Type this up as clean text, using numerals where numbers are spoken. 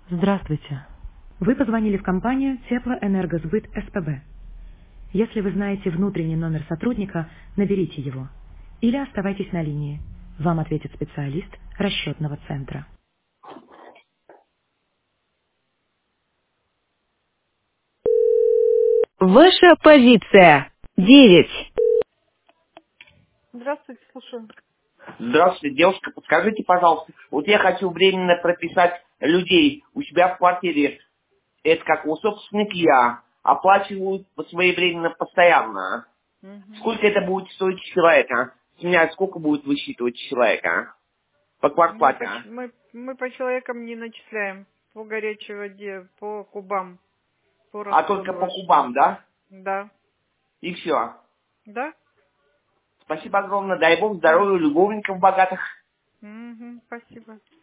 Здравствуйте. Вы позвонили в компанию Теплоэнергосбыт СПБ. Если вы знаете внутренний номер сотрудника, наберите его. Или оставайтесь на линии. Вам ответит специалист расчетного центра. Ваша позиция. 9. Здравствуйте, слушаю. Здравствуйте, девушка, подскажите, пожалуйста, вот я хочу временно прописать людей у себя в квартире. Это как у собственник я. Оплачивают своевременно постоянно. Мгм. Сколько это будет стоить человека? С меня сколько будет высчитывать человека? По квартплате, Мы по человекам не начисляем. По горячей воде, по кубам, по А только расходу по вашему. кубам, да? Да. И все. Да? Спасибо огромное. Дай бог М. здоровья, любовников богатых. Мгм. Спасибо.